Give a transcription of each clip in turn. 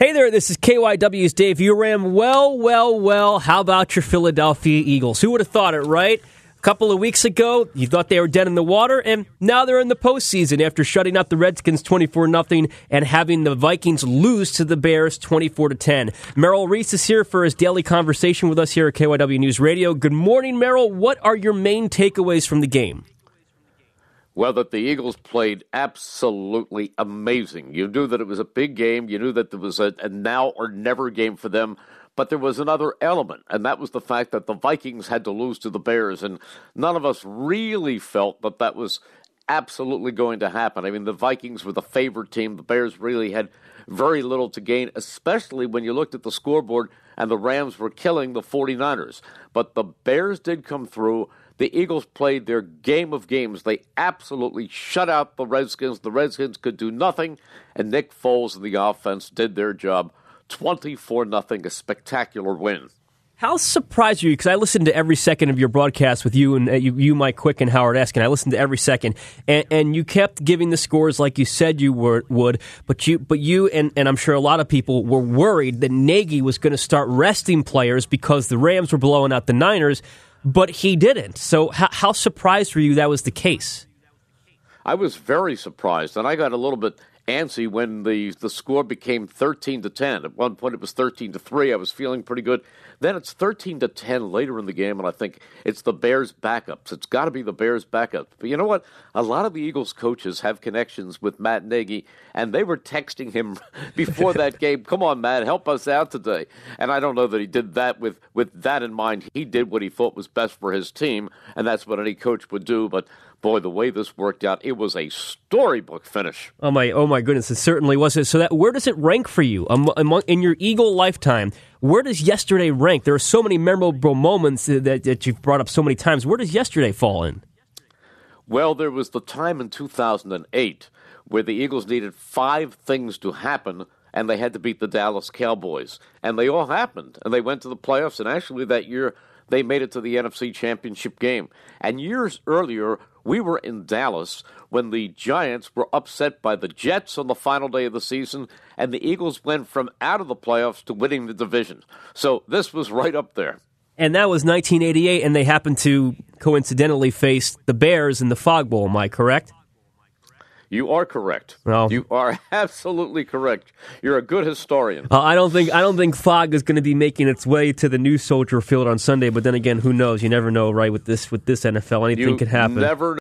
Hey there, this is KYW's Dave Uram. Well, how about your Philadelphia Eagles? Who would have thought it, right? A couple of weeks ago, you thought they were dead in the water, and now they're in the postseason after shutting out the Redskins 24-0 and having the Vikings lose to the Bears 24-10. Merrill Reese is here for his daily conversation with us here at KYW News Radio. Good morning, Merrill. What are your main takeaways from the game? Well, that the Eagles played absolutely amazing. You knew that it was a big game. You knew that there was a now or never game for them. But there was another element, and that was the fact that the Vikings had to lose to the Bears. And none of us really felt that that was absolutely going to happen. I mean, the Vikings were the favored team. The Bears really had very little to gain, especially when you looked at the scoreboard and the Rams were killing the 49ers. But the Bears did come through. The Eagles played their game of games. They absolutely shut out the Redskins. The Redskins could do nothing, and Nick Foles and the offense did their job. 24-0, a spectacular win. How surprised are you? Because I listened to every second of your broadcast with you and you, Mike Quick, and Howard Eskin. I listened to every second, and you kept giving the scores like you said you would. But you and I'm sure a lot of people were worried that Nagy was going to start resting players because the Rams were blowing out the Niners. But he didn't. So how surprised were you that was the case? I was very surprised, and I got a little bit antsy when the score became 13-10. At one point it was 13-3. I was feeling pretty good. Then it's 13-10 later in the game, and I think it's the Bears' backups. It's got to be the Bears' backups. But you know what? A lot of the Eagles coaches have connections with Matt Nagy, and they were texting him before that game, come on, Matt, help us out today. And I don't know that he did that with that in mind. He did what he thought was best for his team, and that's what any coach would do. But boy, the way this worked out, it was a storybook finish. Oh my goodness, it certainly was. So where does it rank for you in your Eagle lifetime? Where does yesterday rank? There are so many memorable moments that you've brought up so many times. Where does yesterday fall in? Well, there was the time in 2008 where the Eagles needed 5 things to happen, and they had to beat the Dallas Cowboys. And they all happened, and they went to the playoffs, and actually that year they made it to the NFC Championship game. And years earlier, we were in Dallas when the Giants were upset by the Jets on the final day of the season, and the Eagles went from out of the playoffs to winning the division. So this was right up there. And that was 1988, and they happened to coincidentally face the Bears in the Fog Bowl. Am I correct? You are correct. Well, you are absolutely correct. You're a good historian. I don't think Fog is going to be making its way to the new Soldier Field on Sunday. But then again, who knows? You never know, right? With this NFL, anything could happen. You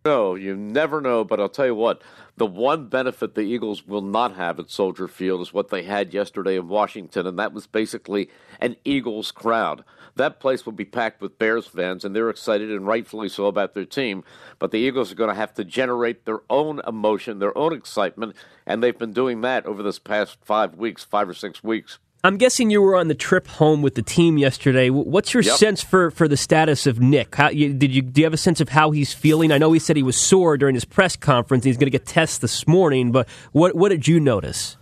never know. But I'll tell you what: the one benefit the Eagles will not have at Soldier Field is what they had yesterday in Washington, and that was basically an Eagles crowd. That place will be packed with Bears fans, and they're excited, and rightfully so, about their team. But the Eagles are going to have to generate their own emotion, their own excitement, and they've been doing that over this past 5 or 6 weeks. I'm guessing you were on the trip home with the team yesterday. What's your sense for the status of Nick? Do you have a sense of how he's feeling? I know he said he was sore during his press conference. He's going to get tests this morning, but what did you notice?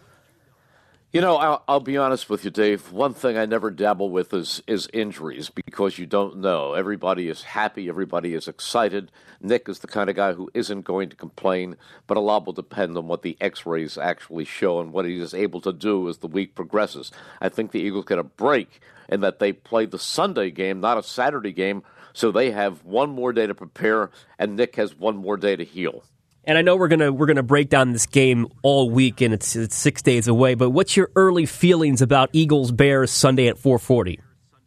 You know, I'll be honest with you, Dave. One thing I never dabble with is injuries because you don't know. Everybody is happy. Everybody is excited. Nick is the kind of guy who isn't going to complain, but a lot will depend on what the X-rays actually show and what he is able to do as the week progresses. I think the Eagles get a break in that they play the Sunday game, not a Saturday game, so they have one more day to prepare, and Nick has one more day to heal. And I know we're gonna break down this game all week, and it's 6 days away. But what's your early feelings about Eagles-Bears Sunday at 4:40?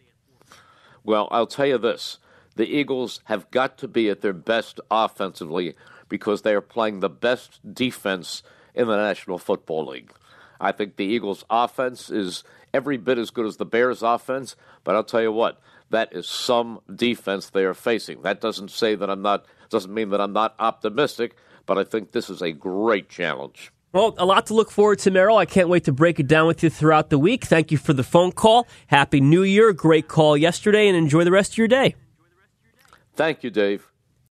Well, I'll tell you this: the Eagles have got to be at their best offensively because they are playing the best defense in the National Football League. I think the Eagles' offense is every bit as good as the Bears' offense, but I'll tell you what: that is some defense they are facing. That doesn't mean that I'm not optimistic. But I think this is a great challenge. Well, a lot to look forward to, Merrill. I can't wait to break it down with you throughout the week. Thank you for the phone call. Happy New Year. Great call yesterday, and enjoy the rest of your day. Thank you, Dave.